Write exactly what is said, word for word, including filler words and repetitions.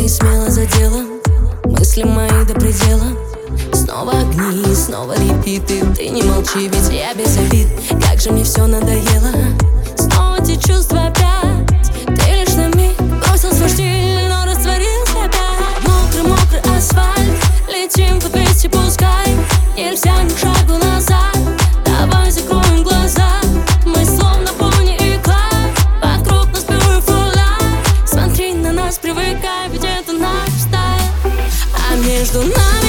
Ты смело за делом, мысли мои до предела. Снова огни, снова репиты. Ты не молчи, ведь я без обид. Как же мне все надоело. Снова те чувства опять. Ты лишь на миг бросил свой штиль, но растворился опять. Мокрый-мокрый асфальт, летим по двести, пускай. Нельзя ни шагу назад. Давай закроем глаза. Мы словно Бонни и Клайд. Вокруг нас beautiful life. Смотри на нас, привыкай, ведь это наш стайл. А между нами